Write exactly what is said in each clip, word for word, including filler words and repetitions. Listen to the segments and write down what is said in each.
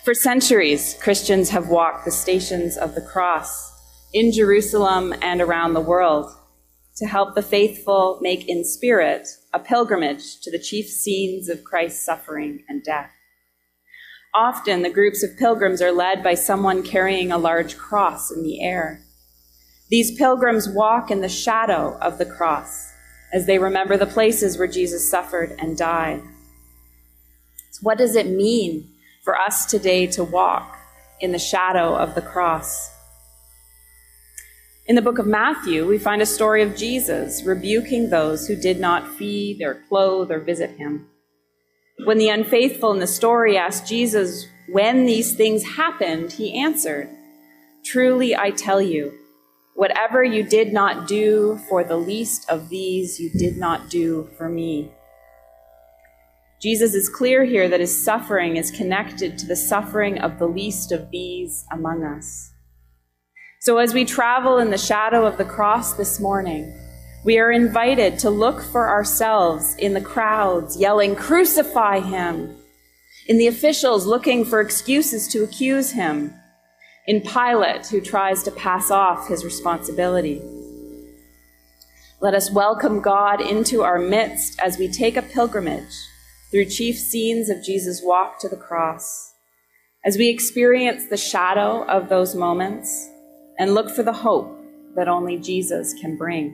For centuries, Christians have walked the stations of the cross in Jerusalem and around the world to help the faithful make in spirit a pilgrimage to the chief scenes of Christ's suffering and death. Often, the groups of pilgrims are led by someone carrying a large cross in the air. These pilgrims walk in the shadow of the cross as they remember the places where Jesus suffered and died. So what does it mean for us today to walk in the shadow of the cross? In the book of Matthew, we find a story of Jesus rebuking those who did not feed or clothe or visit him. When the unfaithful in the story asked Jesus when these things happened, he answered, "Truly I tell you, whatever you did not do for the least of these, you did not do for me." Jesus is clear here that his suffering is connected to the suffering of the least of these among us. So as we travel in the shadow of the cross this morning, we are invited to look for ourselves in the crowds yelling, "Crucify him!" in the officials looking for excuses to accuse him, in Pilate who tries to pass off his responsibility. Let us welcome God into our midst as we take a pilgrimage through chief scenes of Jesus' walk to the cross, as we experience the shadow of those moments and look for the hope that only Jesus can bring.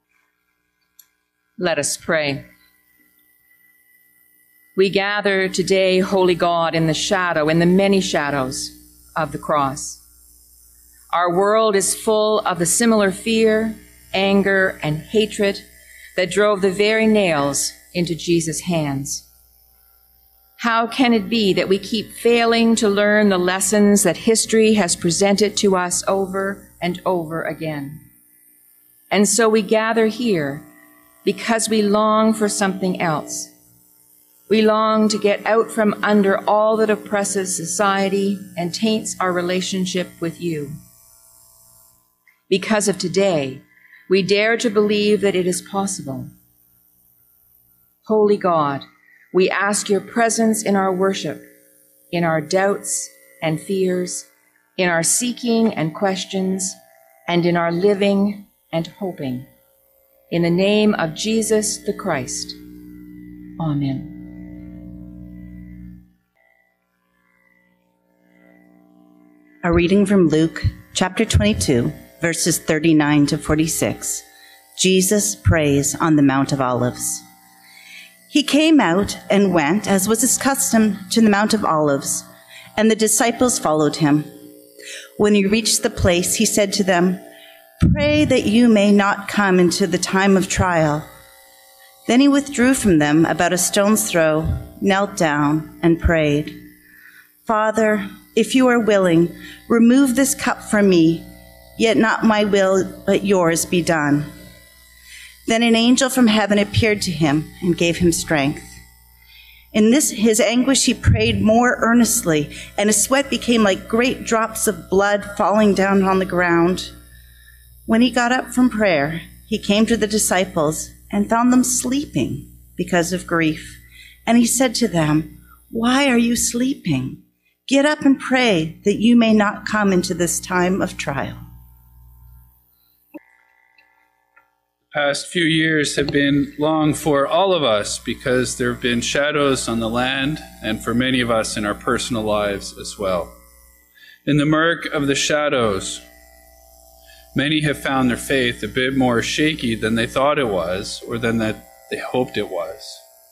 Let us pray. We gather today, Holy God, in the shadow, in the many shadows of the cross. Our world is full of the similar fear, anger, and hatred that drove the very nails into Jesus' hands. How can it be that we keep failing to learn the lessons that history has presented to us over and over again? And so we gather here because we long for something else. We long to get out from under all that oppresses society and taints our relationship with you. Because of today, we dare to believe that it is possible. Holy God, we ask your presence in our worship, in our doubts and fears, in our seeking and questions, and in our living and hoping. In the name of Jesus the Christ. Amen. A reading from Luke chapter twenty-two, verses thirty-nine to forty-six. Jesus prays on the Mount of Olives. He came out and went, as was his custom, to the Mount of Olives, and the disciples followed him. When he reached the place, he said to them, "Pray that you may not come into the time of trial." Then he withdrew from them about a stone's throw, knelt down, and prayed, "Father, if you are willing, remove this cup from me, yet not my will, but yours be done." Then an angel from heaven appeared to him and gave him strength. In this his anguish he prayed more earnestly, and his sweat became like great drops of blood falling down on the ground. When he got up from prayer, he came to the disciples and found them sleeping because of grief. And he said to them, "Why are you sleeping? Get up and pray that you may not come into this time of trial." The past few years have been long for all of us because there have been shadows on the land and for many of us in our personal lives as well. In the murk of the shadows, many have found their faith a bit more shaky than they thought it was or than that they hoped it was.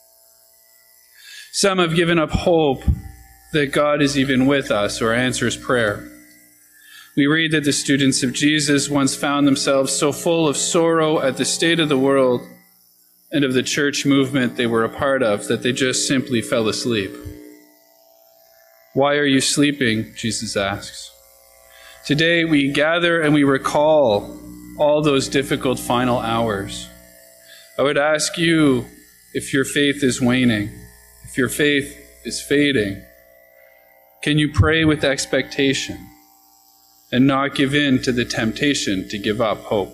Some have given up hope that God is even with us or answers prayer. We read that the students of Jesus once found themselves so full of sorrow at the state of the world and of the church movement they were a part of that they just simply fell asleep. "Why are you sleeping?" Jesus asks. Today we gather and we recall all those difficult final hours. I would ask you if your faith is waning, if your faith is fading, can you pray with expectation and not give in to the temptation to give up hope?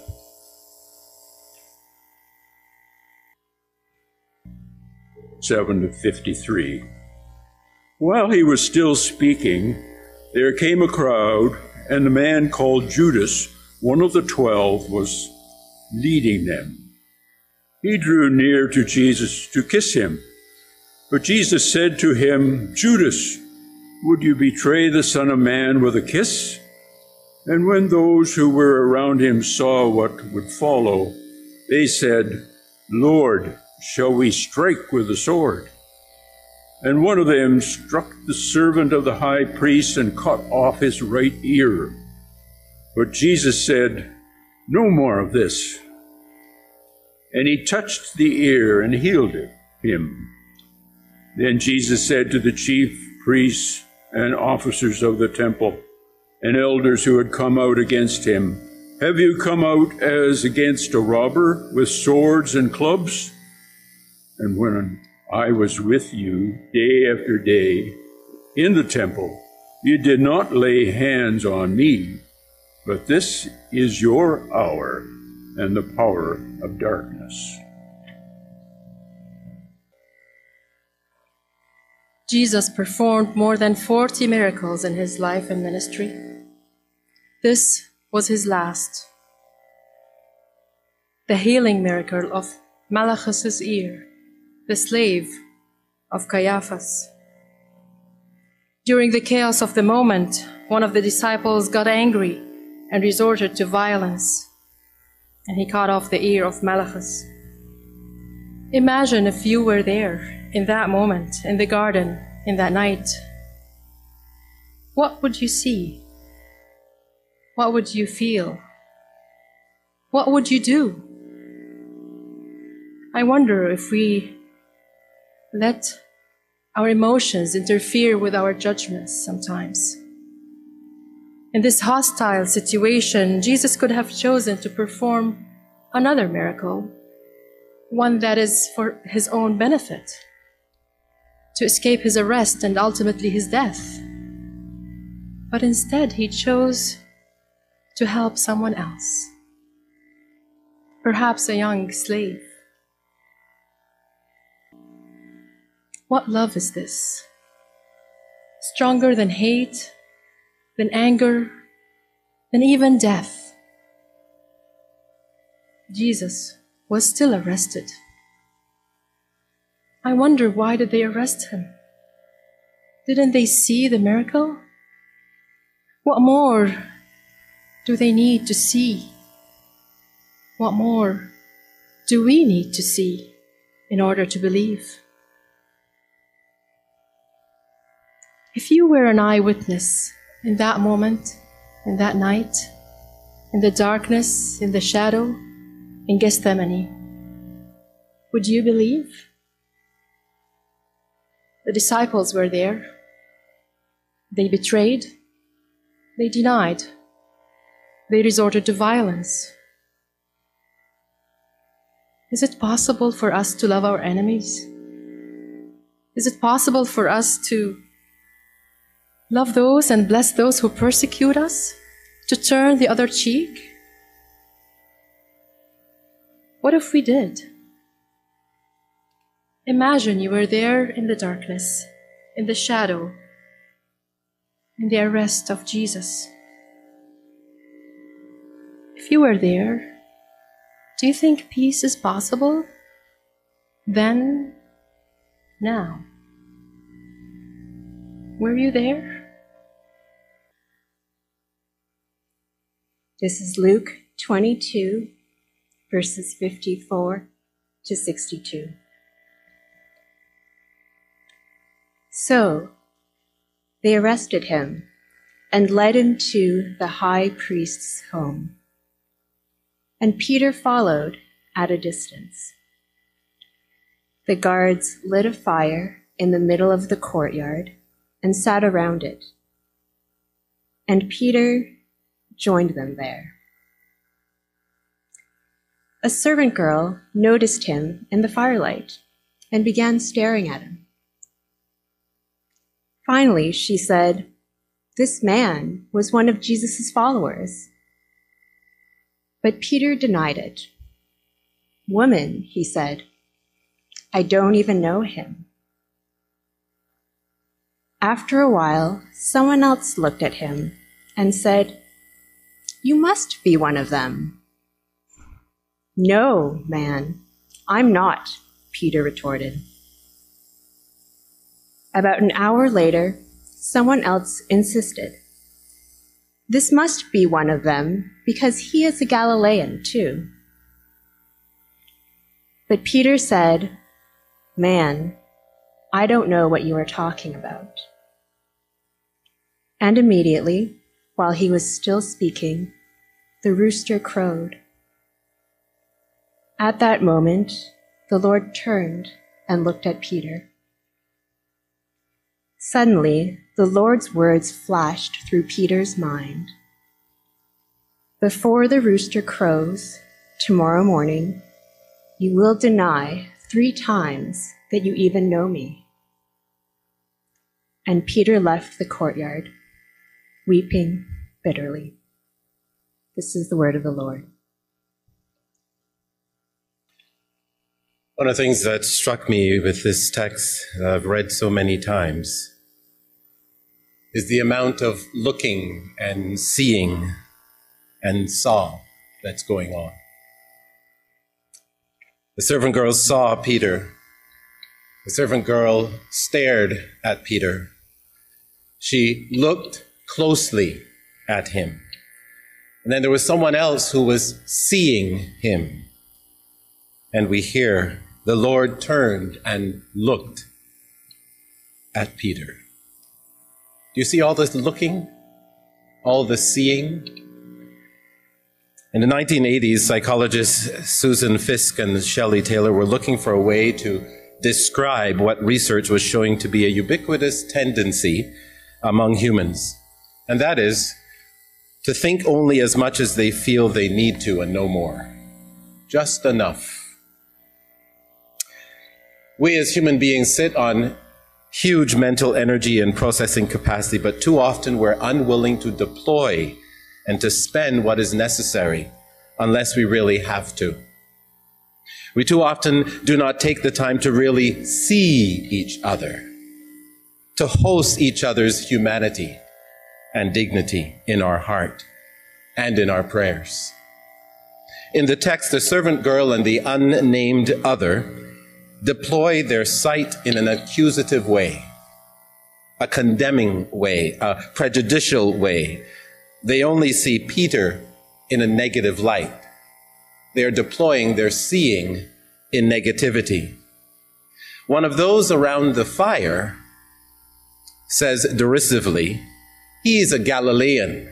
seven to fifty-three. While he was still speaking, there came a crowd, and a man called Judas, one of the twelve, was leading them. He drew near to Jesus to kiss him. But Jesus said to him, "Judas, would you betray the Son of Man with a kiss?" And when those who were around him saw what would follow, they said, "Lord, shall we strike with the sword?" And one of them struck the servant of the high priest and cut off his right ear. But Jesus said, "No more of this." And he touched the ear and healed it, him. Then Jesus said to the chief priests and officers of the temple and elders who had come out against him, "Have you come out as against a robber with swords and clubs? And when I was with you day after day in the temple, you did not lay hands on me, but this is your hour and the power of darkness." Jesus performed more than forty miracles in his life and ministry. This was his last. The healing miracle of Malchus's ear, the slave of Caiaphas. During the chaos of the moment, one of the disciples got angry and resorted to violence, and he cut off the ear of Malchus. Imagine if you were there in that moment, in the garden, in that night. What would you see? What would you feel? What would you do? I wonder if we let our emotions interfere with our judgments sometimes. In this hostile situation, Jesus could have chosen to perform another miracle, one that is for his own benefit, to escape his arrest and ultimately his death. But instead, he chose to help someone else, perhaps a young slave. What love is this? Stronger than hate, than anger, than even death. Jesus was still arrested. I wonder, why did they arrest him? Didn't they see the miracle? What more do they need to see? What more do we need to see in order to believe? If you were an eyewitness in that moment, in that night, in the darkness, in the shadow, in Gethsemane, would you believe? The disciples were there. They betrayed. They denied. They resorted to violence. Is it possible for us to love our enemies? Is it possible for us to love those and bless those who persecute us? To turn the other cheek? What if we did? Imagine you were there in the darkness, in the shadow, in the arrest of Jesus. If you were there, do you think peace is possible? Then, now. Were you there? This is Luke twenty-two, verses fifty-four to sixty-two. So they arrested him and led him to the high priest's home. And Peter followed at a distance. The guards lit a fire in the middle of the courtyard and sat around it. And Peter joined them there. A servant girl noticed him in the firelight and began staring at him. Finally, she said, "This man was one of Jesus' followers." But Peter denied it. "Woman," he said, "I don't even know him." After a while, someone else looked at him and said, "You must be one of them." "No, man, I'm not," Peter retorted. About an hour later, someone else insisted, "This must be one of them because he is a Galilean too." But Peter said, "Man, I don't know what you are talking about." And immediately, while he was still speaking, the rooster crowed. At that moment, the Lord turned and looked at Peter. Suddenly, the Lord's words flashed through Peter's mind. "Before the rooster crows tomorrow morning, you will deny three times that you even know me." And Peter left the courtyard, weeping bitterly. This is the word of the Lord. One of the things that struck me with this text that I've read so many times is the amount of looking and seeing and saw that's going on. The servant girl saw Peter. The servant girl stared at Peter. She looked closely at him. And then there was someone else who was seeing him. And we hear the Lord turned and looked at Peter. Do you see all this looking? All the seeing? In the nineteen eighties, psychologists Susan Fiske and Shelley Taylor were looking for a way to describe what research was showing to be a ubiquitous tendency among humans. And that is to think only as much as they feel they need to and no more. Just enough. We as human beings sit on huge mental energy and processing capacity, but too often we're unwilling to deploy and to spend what is necessary unless we really have to. We too often do not take the time to really see each other, to host each other's humanity and dignity in our heart and in our prayers. In the text, the servant girl and the unnamed other deploy their sight in an accusative way, a condemning way, a prejudicial way. They only see Peter in a negative light. They are deploying their seeing in negativity. One of those around the fire says derisively, "He's a Galilean."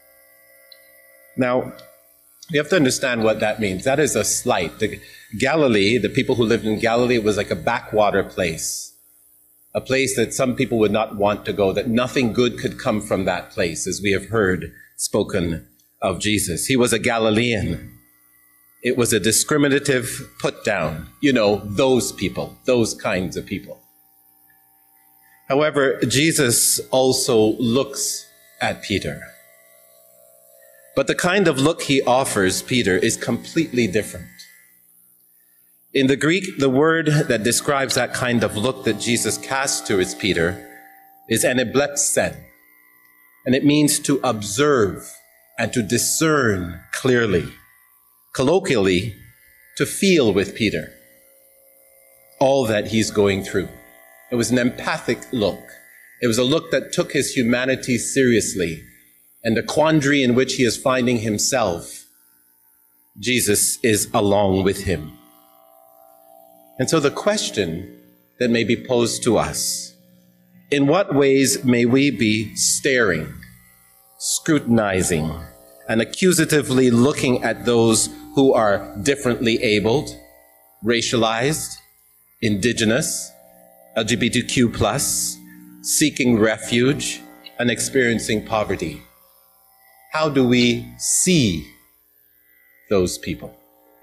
Now, you have to understand what that means. That is a slight. The Galilee, the people who lived in Galilee, was like a backwater place, a place that some people would not want to go, that nothing good could come from that place, as we have heard spoken of Jesus. He was a Galilean. It was a discriminative put down. You know, those people, those kinds of people. However, Jesus also looks at Peter. But the kind of look he offers Peter is completely different. In the Greek, the word that describes that kind of look that Jesus casts towards Peter is eneblepsen, and it means to observe and to discern clearly. Colloquially, to feel with Peter all that he's going through. It was an empathic look. It was a look that took his humanity seriously and the quandary in which he is finding himself. Jesus is along with him. And so the question that may be posed to us, in what ways may we be staring, scrutinizing, and accusatively looking at those who are differently abled, racialized, indigenous, L G B T Q plus, seeking refuge, and experiencing poverty? How do we see those people?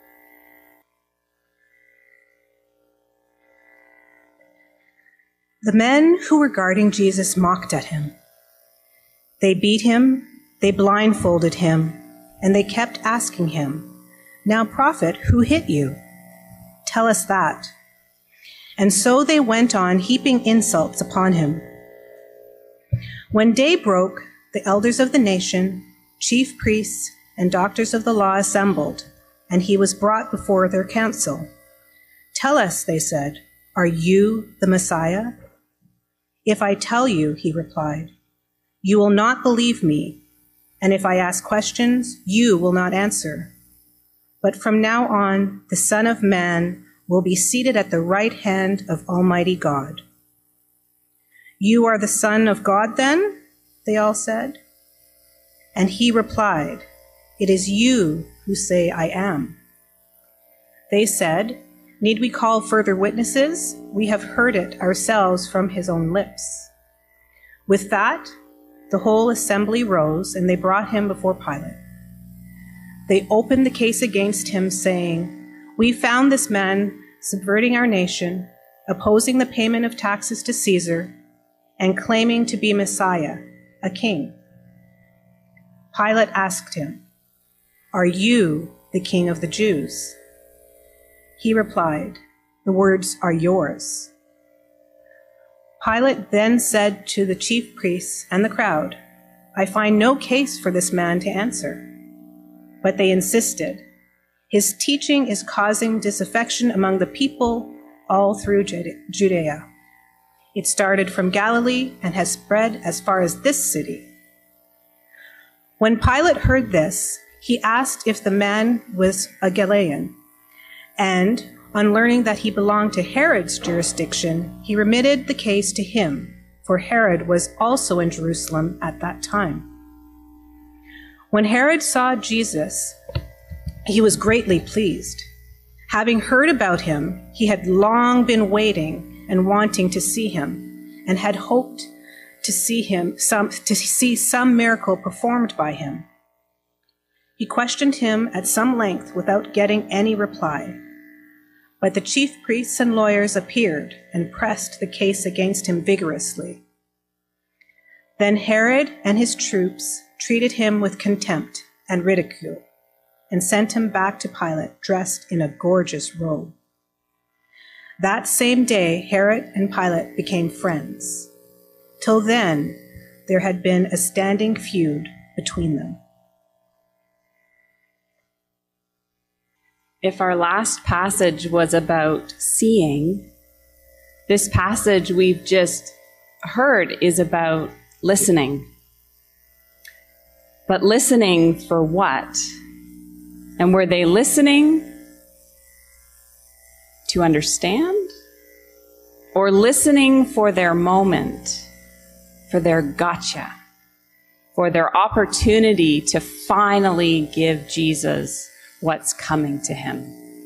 The men who were guarding Jesus mocked at him. They beat him, they blindfolded him, and they kept asking him, "Now, prophet, who hit you? Tell us that." And so they went on heaping insults upon him. When day broke, the elders of the nation, chief priests, and doctors of the law assembled, and he was brought before their council. "Tell us," they said, "are you the Messiah?" "If I tell you," he replied, "you will not believe me, and if I ask questions, you will not answer. But from now on, the Son of Man will be seated at the right hand of Almighty God." "You are the Son of God, then?" they all said. And he replied, "It is you who say I am." They said, "Need we call further witnesses? We have heard it ourselves from his own lips." With that, the whole assembly rose, and they brought him before Pilate. They opened the case against him, saying, "We found this man subverting our nation, opposing the payment of taxes to Caesar, and claiming to be Messiah, a king." Pilate asked him, "Are you the king of the Jews?" He replied, "The words are yours." Pilate then said to the chief priests and the crowd, "I find no case for this man to answer." But they insisted, "His teaching is causing disaffection among the people all through Judea. It started from Galilee and has spread as far as this city." When Pilate heard this, he asked if the man was a Galilean, and on learning that he belonged to Herod's jurisdiction, he remitted the case to him, for Herod was also in Jerusalem at that time. When Herod saw Jesus, he was greatly pleased. Having heard about him, he had long been waiting and wanting to see him, and had hoped to see him some to see some miracle performed by him. He questioned him at some length without getting any reply. But the chief priests and lawyers appeared and pressed the case against him vigorously. Then Herod and his troops treated him with contempt and ridicule, and sent him back to Pilate dressed in a gorgeous robe. That same day, Herod and Pilate became friends. Till then, there had been a standing feud between them. If our last passage was about seeing, this passage we've just heard is about listening. But listening for what? And were they listening to understand? Or listening for their moment, for their gotcha, for their opportunity to finally give Jesus what's coming to him?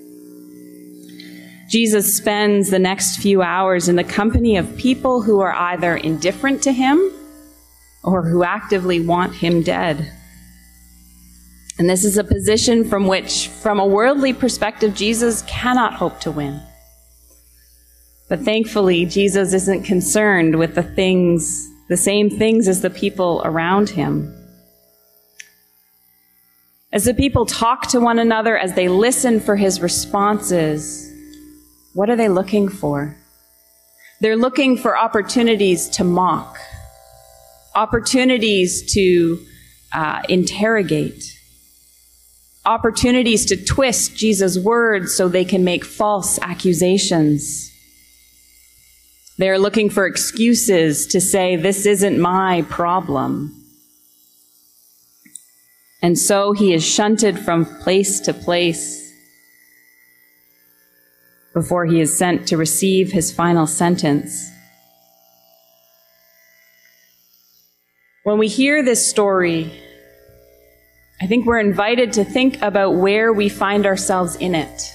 Jesus spends the next few hours in the company of people who are either indifferent to him or who actively want him dead. And this is a position from which, from a worldly perspective, Jesus cannot hope to win. But thankfully, Jesus isn't concerned with the things, the same things as the people around him. As the people talk to one another, as they listen for his responses, what are they looking for? They're looking for opportunities to mock, opportunities to uh, interrogate, opportunities to twist Jesus' words so they can make false accusations. They're looking for excuses to say, "This isn't my problem." And so he is shunted from place to place before he is sent to receive his final sentence. When we hear this story, I think we're invited to think about where we find ourselves in it.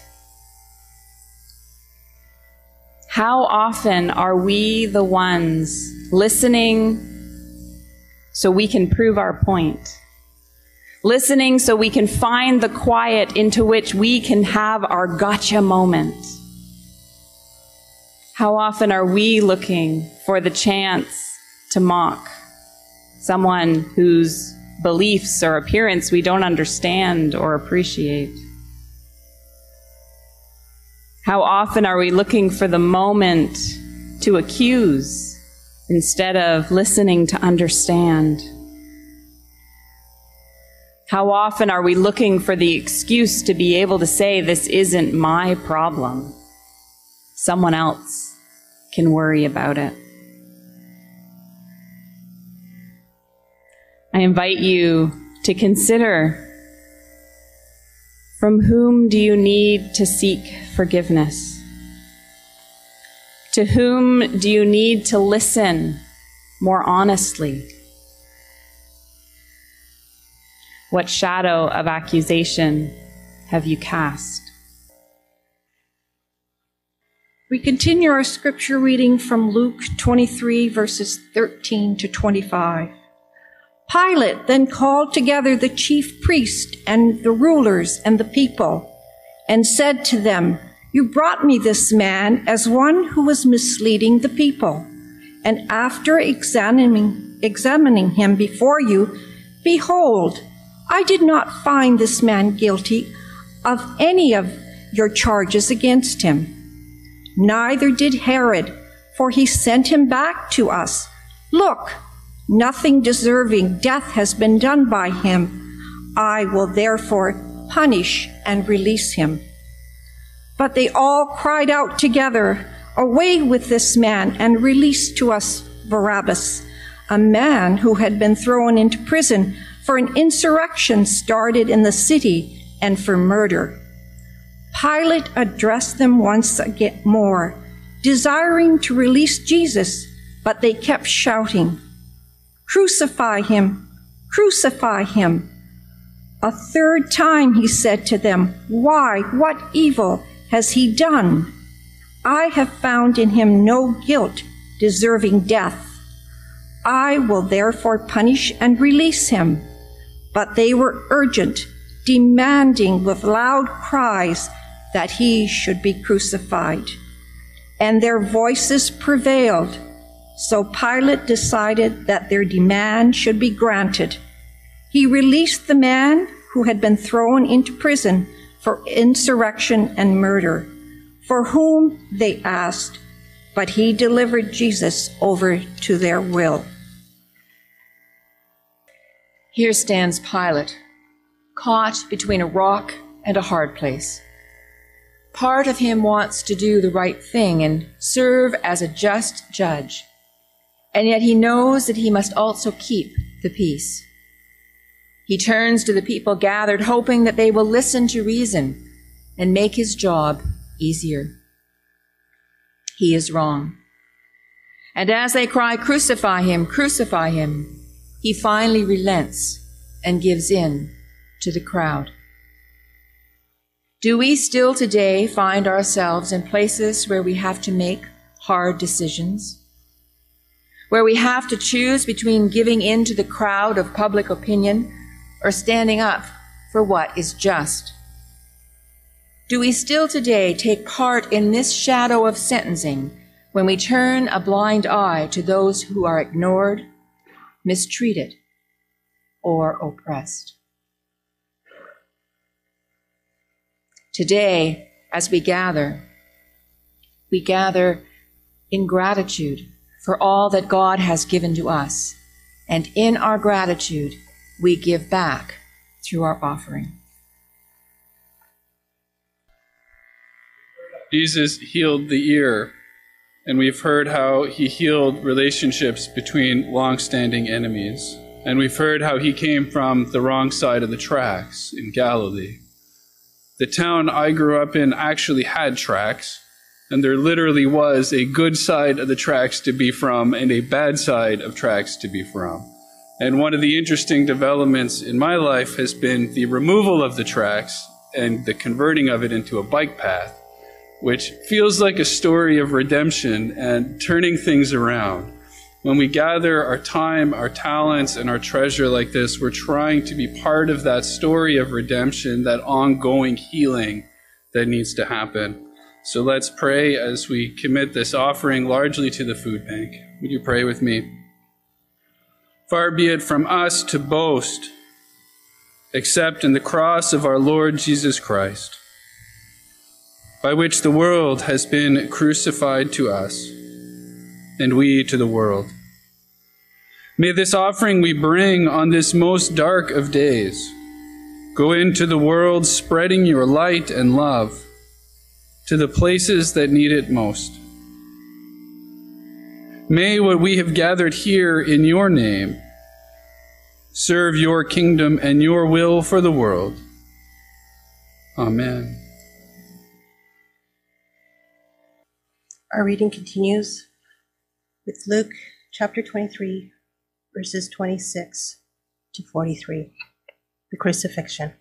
How often are we the ones listening so we can prove our point? Listening so we can find the quiet into which we can have our gotcha moment? How often are we looking for the chance to mock someone whose beliefs or appearance we don't understand or appreciate? How often are we looking for the moment to accuse instead of listening to understand? How often are we looking for the excuse to be able to say, this isn't my problem? Someone else can worry about it. I invite you to consider, from whom do you need to seek forgiveness? To whom do you need to listen more honestly? What shadow of accusation have you cast? We continue our scripture reading from Luke twenty-three, verses thirteen to twenty-five. Pilate then called together the chief priest and the rulers and the people, and said to them, "You brought me this man as one who was misleading the people. And after examining, examining him before you, behold, I did not find this man guilty of any of your charges against him. Neither did Herod, for he sent him back to us. Look, nothing deserving death has been done by him. I will therefore punish and release him." But they all cried out together, "Away with this man, and release to us Barabbas," a man who had been thrown into prison for an insurrection started in the city and for murder. Pilate addressed them once again more, desiring to release Jesus, but they kept shouting, "Crucify him! Crucify him!" A third time he said to them, "Why, what evil has he done? I have found in him no guilt deserving death. I will therefore punish and release him." But they were urgent, demanding with loud cries that he should be crucified. And their voices prevailed. So Pilate decided that their demand should be granted. He released the man who had been thrown into prison for insurrection and murder, for whom they asked, but he delivered Jesus over to their will. Here stands Pilate, caught between a rock and a hard place. Part of him wants to do the right thing and serve as a just judge, and yet he knows that he must also keep the peace. He turns to the people gathered, hoping that they will listen to reason and make his job easier. He is wrong. And as they cry, "Crucify him, crucify him," he finally relents and gives in to the crowd. Do we still today find ourselves in places where we have to make hard decisions? Where we have to choose between giving in to the crowd of public opinion or standing up for what is just? Do we still today take part in this shadow of sentencing when we turn a blind eye to those who are ignored, mistreated, or oppressed? Today, as we gather, we gather in gratitude for all that God has given to us, and in our gratitude, we give back through our offering. Jesus healed the ear, and we've heard how he healed relationships between long-standing enemies. And we've heard how he came from the wrong side of the tracks in Galilee. The town I grew up in actually had tracks, and there literally was a good side of the tracks to be from and a bad side of tracks to be from. And one of the interesting developments in my life has been the removal of the tracks and the converting of it into a bike path, which feels like a story of redemption and turning things around. When we gather our time, our talents, and our treasure like this, we're trying to be part of that story of redemption, that ongoing healing that needs to happen. So let's pray as we commit this offering largely to the food bank. Would you pray with me? Far be it from us to boast, except in the cross of our Lord Jesus Christ, by which the world has been crucified to us, and we to the world. May this offering we bring on this most dark of days go into the world spreading your light and love to the places that need it most. May what we have gathered here in your name serve your kingdom and your will for the world. Amen. Our reading continues with Luke chapter twenty-three, verses twenty-six to forty-three, the crucifixion.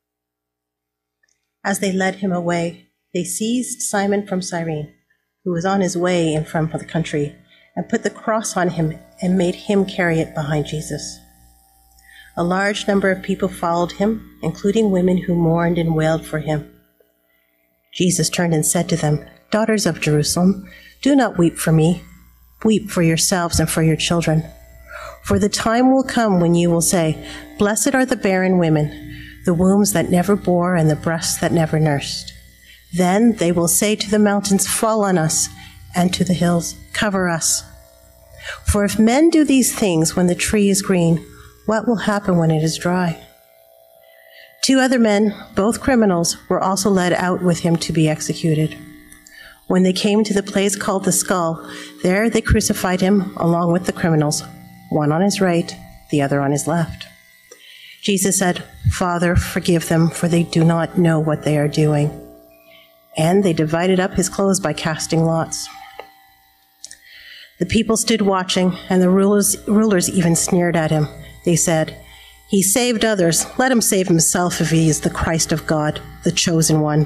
As they led him away, they seized Simon from Cyrene, who was on his way in from the country, and put the cross on him and made him carry it behind Jesus. A large number of people followed him, including women who mourned and wailed for him. Jesus turned and said to them, "Daughters of Jerusalem, do not weep for me. Weep for yourselves and for your children. For the time will come when you will say, 'Blessed are the barren women, the wombs that never bore and the breasts that never nursed.' Then they will say to the mountains, 'Fall on us,' and to the hills, 'Cover us.' For if men do these things when the tree is green, what will happen when it is dry?" Two other men, both criminals, were also led out with him to be executed. When they came to the place called the Skull, there they crucified him along with the criminals, one on his right, the other on his left. Jesus said, "Father, forgive them, for they do not know what they are doing." And they divided up his clothes by casting lots. The people stood watching, and the rulers, rulers even sneered at him. They said, "He saved others. Let him save himself if he is the Christ of God, the chosen one."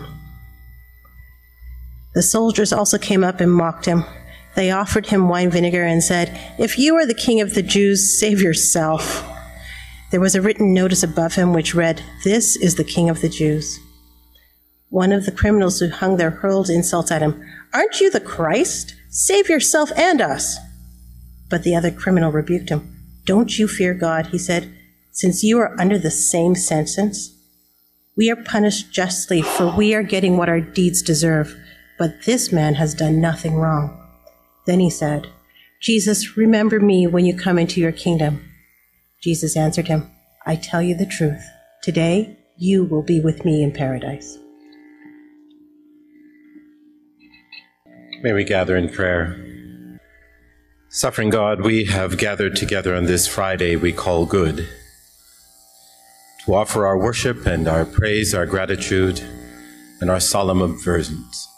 The soldiers also came up and mocked him. They offered him wine vinegar and said, "If you are the king of the Jews, save yourself." There was a written notice above him which read, "This is the King of the Jews." One of the criminals who hung there hurled insults at him. "Aren't you the Christ? Save yourself and us." But the other criminal rebuked him. "Don't you fear God," he said, "since you are under the same sentence? We are punished justly, for we are getting what our deeds deserve, but this man has done nothing wrong." Then he said, "Jesus, remember me when you come into your kingdom." Jesus answered him, "I tell you the truth. Today you will be with me in paradise." May we gather in prayer. Suffering God, we have gathered together on this Friday we call good, to offer our worship and our praise, our gratitude, and our solemn observance.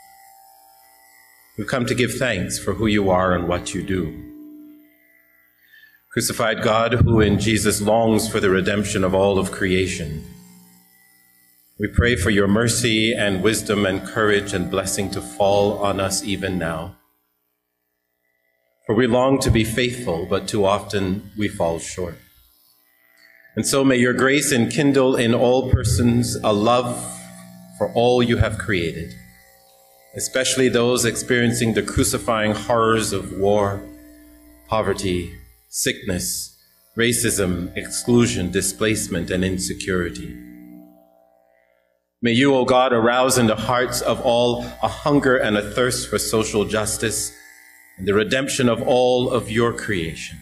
We've come to give thanks for who you are and what you do. Crucified God, who in Jesus longs for the redemption of all of creation, we pray for your mercy and wisdom and courage and blessing to fall on us even now. For we long to be faithful, but too often we fall short. And so may your grace enkindle in all persons a love for all you have created, especially those experiencing the crucifying horrors of war, poverty, sickness, racism, exclusion, displacement, and insecurity. May you, O God, arouse in the hearts of all a hunger and a thirst for social justice and the redemption of all of your creation.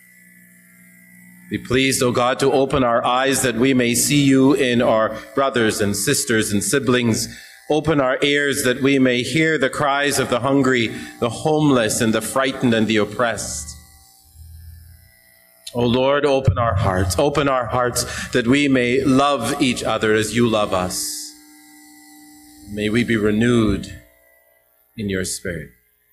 Be pleased, O God, to open our eyes that we may see you in our brothers and sisters and siblings. Open our ears that we may hear the cries of the hungry, the homeless, and the frightened and the oppressed. O Lord, open our hearts, open our hearts that we may love each other as you love us. May we be renewed in your spirit.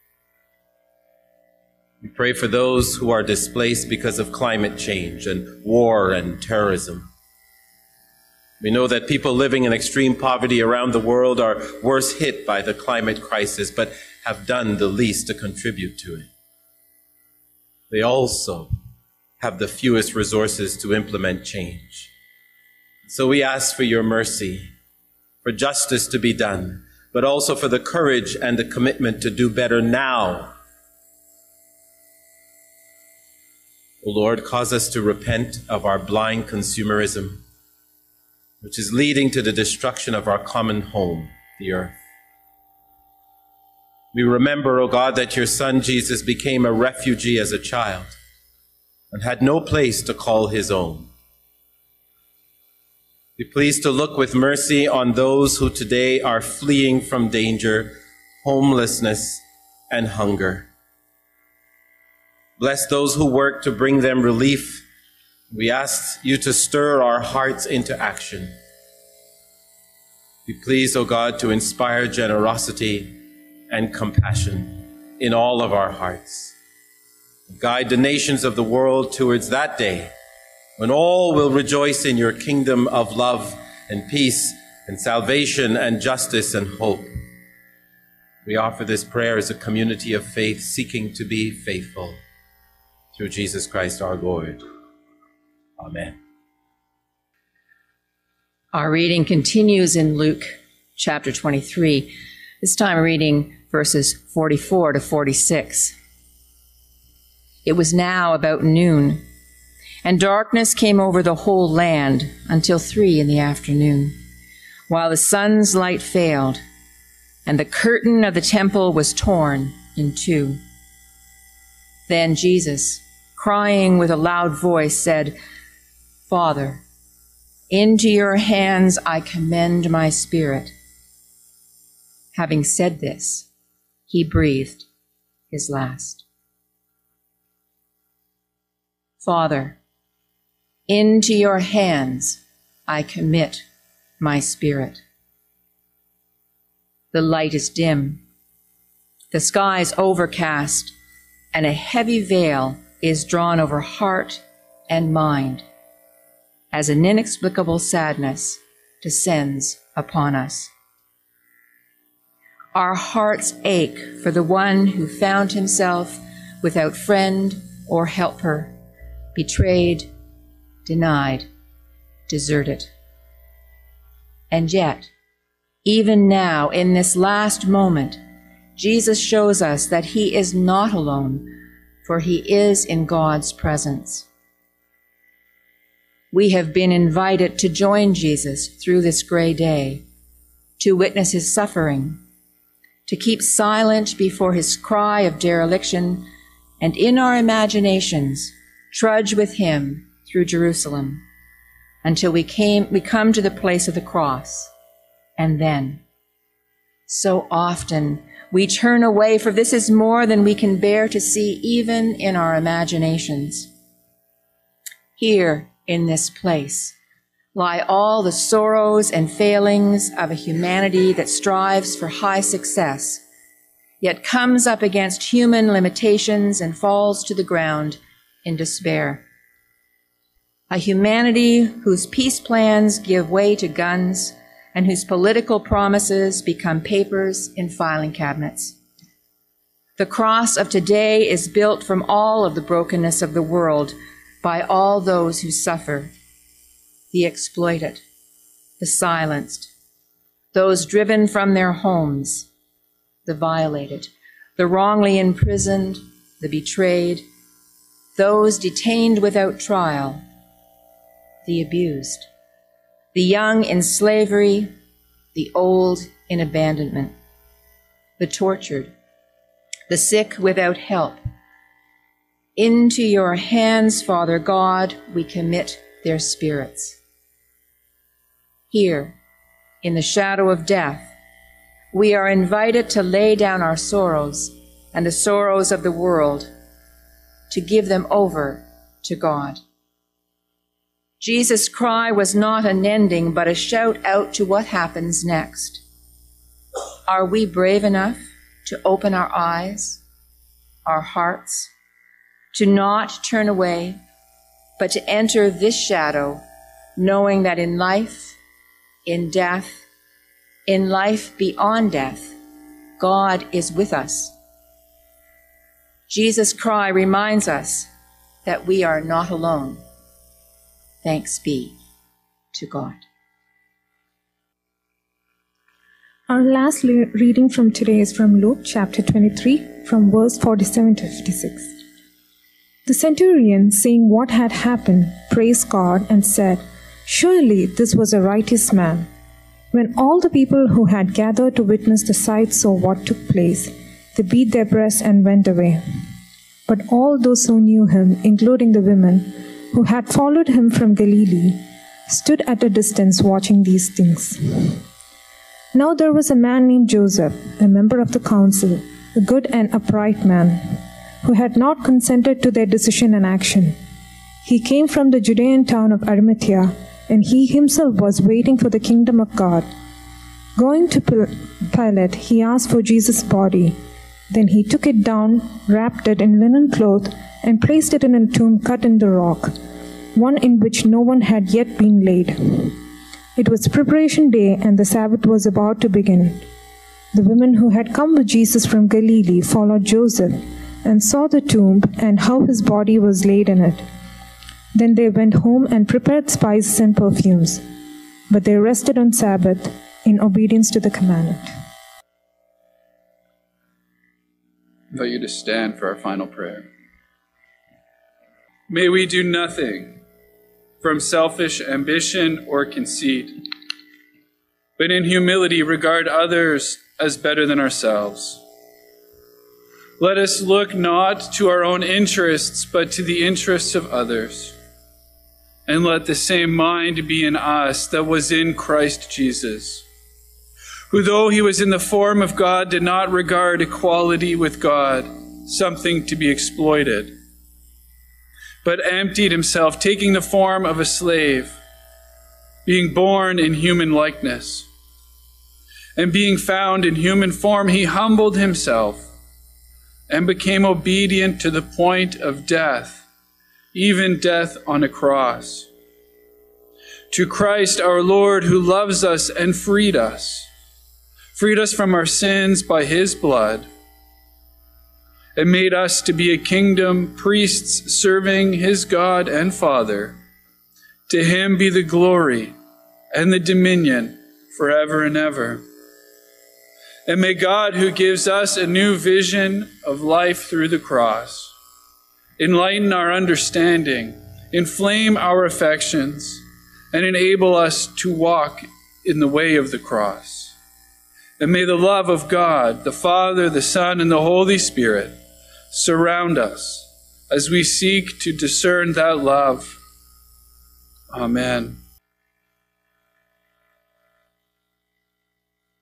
We pray for those who are displaced because of climate change and war and terrorism. We know that people living in extreme poverty around the world are worse hit by the climate crisis, but have done the least to contribute to it. They also have the fewest resources to implement change. So we ask for your mercy, for justice to be done, but also for the courage and the commitment to do better now. O Lord, cause us to repent of our blind consumerism, which is leading to the destruction of our common home, the earth. We remember, O God, that your Son Jesus became a refugee as a child, and had no place to call his own. Be pleased to look with mercy on those who today are fleeing from danger, homelessness, and hunger. Bless those who work to bring them relief. We ask you to stir our hearts into action. Be pleased, O God, to inspire generosity and compassion in all of our hearts. Guide the nations of the world towards that day when all will rejoice in your kingdom of love and peace and salvation and justice and hope. We offer this prayer as a community of faith seeking to be faithful. Through Jesus Christ our Lord. Amen. Our reading continues in Luke chapter twenty-three, this time reading verses forty-four to forty-six. It was now about noon, and darkness came over the whole land until three in the afternoon, while the sun's light failed, and the curtain of the temple was torn in two. Then Jesus, crying with a loud voice, said, "Father, into your hands I commend my spirit." Having said this, he breathed his last. Father, into your hands I commit my spirit. The light is dim, the sky is overcast, and a heavy veil is drawn over heart and mind as an inexplicable sadness descends upon us. Our hearts ache for the one who found himself without friend or helper, betrayed, denied, deserted. And yet, even now, in this last moment, Jesus shows us that he is not alone, for he is in God's presence. We have been invited to join Jesus through this gray day, to witness his suffering, to keep silent before his cry of dereliction, and in our imaginations, trudge with him through Jerusalem until we came, we come to the place of the cross. And then, so often, we turn away, for this is more than we can bear to see even in our imaginations. Here, in this place, lie all the sorrows and failings of a humanity that strives for high success, yet comes up against human limitations and falls to the ground in despair. A humanity whose peace plans give way to guns and whose political promises become papers in filing cabinets. The cross of today is built from all of the brokenness of the world by all those who suffer, the exploited, the silenced, those driven from their homes, the violated, the wrongly imprisoned, the betrayed, those detained without trial, the abused, the young in slavery, the old in abandonment, the tortured, the sick without help. Into your hands, Father God, we commit their spirits. Here, in the shadow of death, we are invited to lay down our sorrows and the sorrows of the world, to give them over to God. Jesus' cry was not an ending, but a shout out to what happens next. Are we brave enough to open our eyes, our hearts, to not turn away, but to enter this shadow, knowing that in life, in death, in life beyond death, God is with us? Jesus' cry reminds us that we are not alone. Thanks be to God. Our last le- reading from today is from Luke chapter twenty-three, from verse forty-seven to fifty-six. The centurion, seeing what had happened, praised God and said, "Surely this was a righteous man." When all the people who had gathered to witness the sight saw what took place, they beat their breasts and went away. But all those who knew him, including the women who had followed him from Galilee, stood at a distance watching these things. Now there was a man named Joseph, a member of the council, a good and upright man, who had not consented to their decision and action. He came from the Judean town of Arimathea, and he himself was waiting for the kingdom of God. Going to Pilate, he asked for Jesus' body. Then he took it down, wrapped it in linen cloth, and placed it in a tomb cut in the rock, one in which no one had yet been laid. It was preparation day, and the Sabbath was about to begin. The women who had come with Jesus from Galilee followed Joseph and saw the tomb and how his body was laid in it. Then they went home and prepared spices and perfumes, but they rested on Sabbath in obedience to the commandment. I invite you to stand for our final prayer. May we do nothing from selfish ambition or conceit, but in humility regard others as better than ourselves. Let us look not to our own interests, but to the interests of others. And let the same mind be in us that was in Christ Jesus, who, though he was in the form of God, did not regard equality with God something to be exploited, but emptied himself, taking the form of a slave, being born in human likeness. And being found in human form, he humbled himself and became obedient to the point of death, even death on a cross. To Christ our Lord, who loves us and freed us, freed us from our sins by his blood, and made us to be a kingdom, priests serving his God and Father. To him be the glory and the dominion forever and ever. And may God, who gives us a new vision of life through the cross, enlighten our understanding, inflame our affections, and enable us to walk in the way of the cross. And may the love of God, the Father, the Son, and the Holy Spirit surround us as we seek to discern that love. Amen.